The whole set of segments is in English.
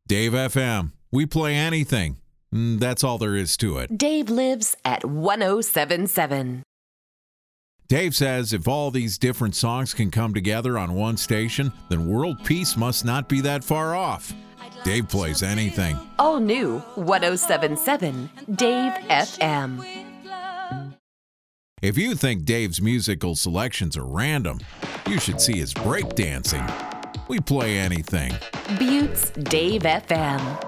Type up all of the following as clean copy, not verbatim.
Dave FM. We play anything. That's all there is to it. Dave lives at 1077. Dave says if all these different songs can come together on one station, then world peace must not be that far off. Dave plays anything. All new 1077 Dave FM. If you think Dave's musical selections are random, you should see his breakdancing. We play anything. Buttes Dave FM.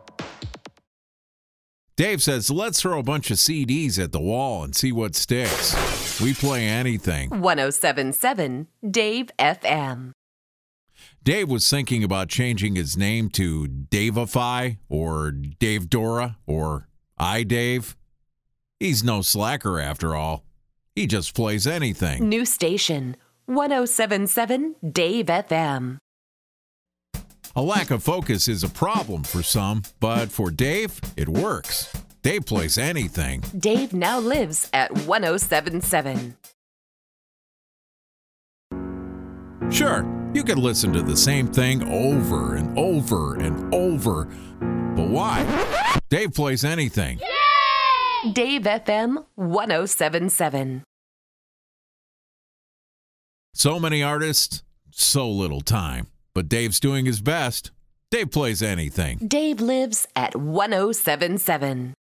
Dave says, let's throw a bunch of CDs at the wall and see what sticks. We play anything. 1077 Dave FM. Dave was thinking about changing his name to Davify or Dave Dora or iDave. He's no slacker after all. He just plays anything. New station 1077 Dave FM. A lack of focus is a problem for some, but for Dave, it works. Dave plays anything. Dave now lives at 1077. Sure, you can listen to the same thing over and over and over, but why? Dave plays anything. Yay! Dave FM 1077. So many artists, so little time. But Dave's doing his best. Dave plays anything. Dave lives at 1077.